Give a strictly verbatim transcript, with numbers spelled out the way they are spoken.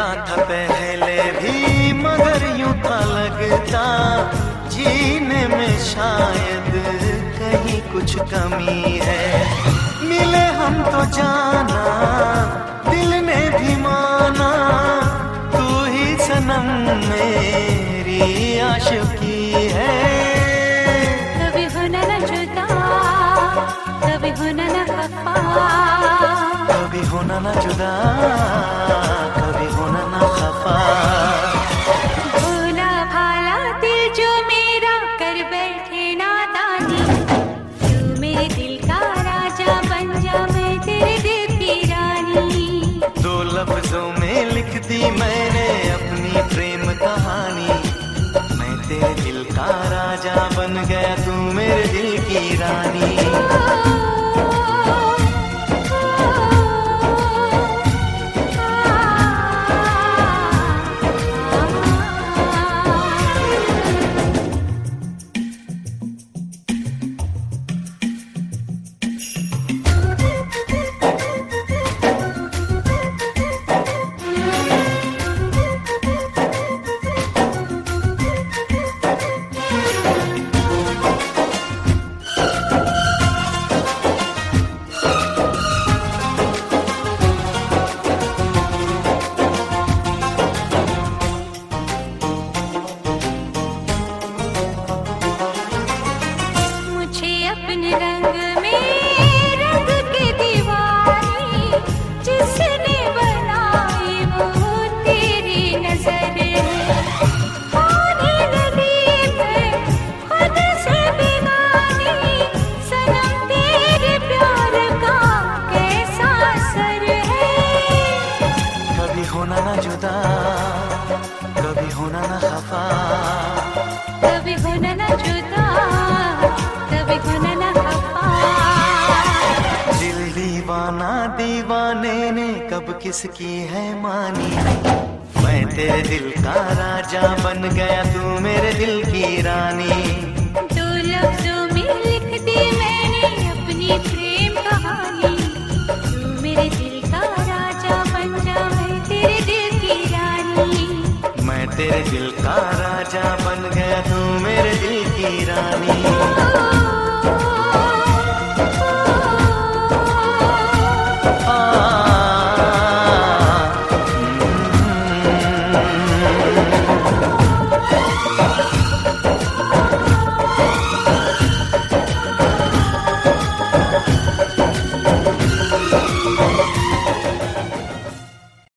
कहता था पहले भी, मगर यूं था लगता जीने में शायद कहीं कुछ कमी है। मिले हम तो जाना दिल ने भी माना, तू ही सनम मेरी आशिकी है। कभी होना न जुदा, कभी होना न खफा, कभी होना न जुदा, कभी होना न खफा। भोला भाला दिल जो मेरा कर बैठे नादानी, तू मेरे दिल का राजा बन जा, मैं तेरे दिल की रानी। दो लफ्जों में लिख दी मैंने अपनी प्रेम कहानी, मैं तेरे दिल का राजा बन गया, तू मेरे दिल की रानी। अपने रंग में रंग के दीवानी, जिसने बनाई वो तेरी नजर होने लगी मैं खुद से बेगानी। सनम तेरे प्यार का कैसा असर है। कभी होना न जुदा, कभी होना न खफा, कभी होना न जुदा, कभी होना न खफा। दिल दीवाना दीवाने ने कब किसकी है मानी, मैं तेरे दिल का राजा बन गया, तू मेरे दिल की रानी। दो लफ्जों में लिख दी मैंने अपनी प्रेम कहानी, तू मेरे दिल का राजा बन जा, मैं तेरे दिल की रानी। मैं तेरे दिल का राजा बन गया, तू मेरे दिल की रानी।